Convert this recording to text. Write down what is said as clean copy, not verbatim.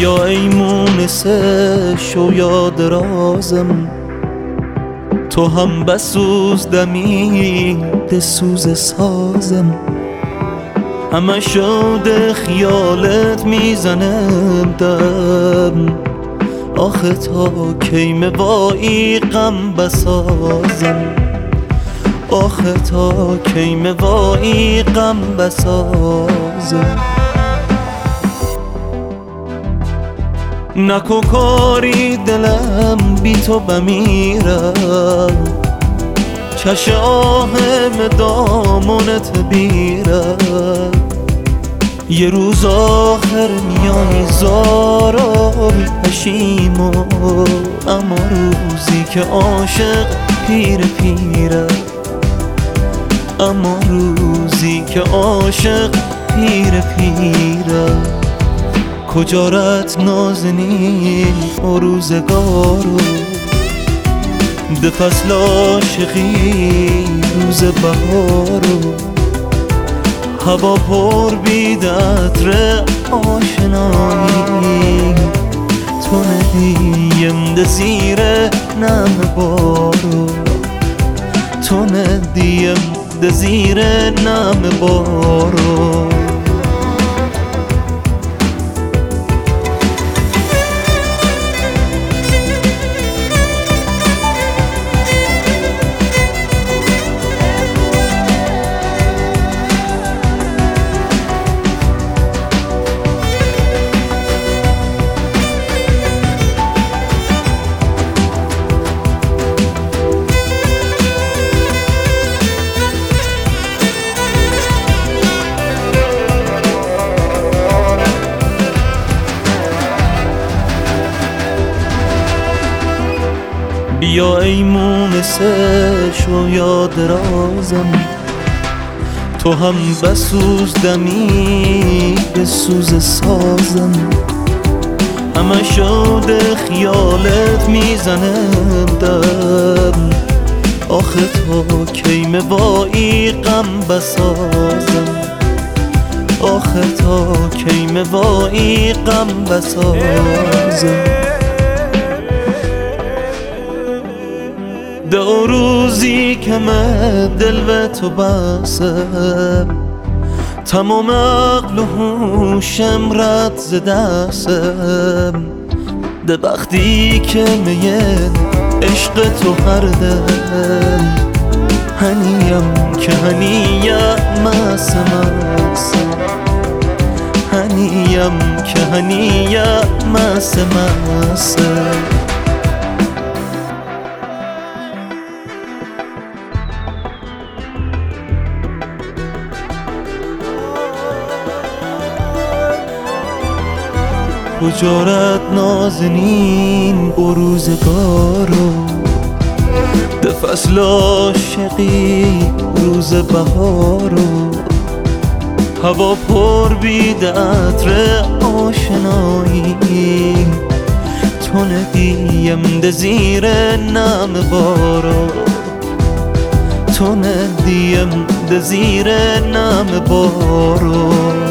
بیا ای مونس شویا درازم، تو هم بسوز دمید سوز سازم. همه شود خیالت میزنم دم، آخه تا کی موایی غم بسازم، آخه تا کی موایی غم بسازم. نکو کاری دلم بی تو بمیرم، چش آهم دامونت بیرم. یه روز آخر میای زارا پشیمو، اما روزی که عاشق پیر پیره، اما روزی که عاشق پیر پیره. کجا رت نازنین و روزگارو، ده فصل عاشقی روز بهارو. هوا پر بید عطر آشنایی، تو ندیم ده زیر نم بارو، تو ندیم ده زیر نم بارو. بیا ای مونس شویا درازم، تو هم بسوز دمی به سوز سازم. همه شود خیالت میزنم دم، آخه تا کی موایی غم بسازم، آخه تا کی موایی غم بسازم. دو روزی که من دل به تو بسم، تمام عقل و هوشم رد ز دستم. ده وقتی که میه عشق تو هر دم، هنیم که هنیم مس مس، هنیم که هنیم مس مس. کجا رت نازنین و روزگارو، ده فصل عاشقی روز بهارو. هوا پر بید عطر آشنایی، تو ندیم ده زیر نم بارو، تو ندیم ده زیر نم بارو.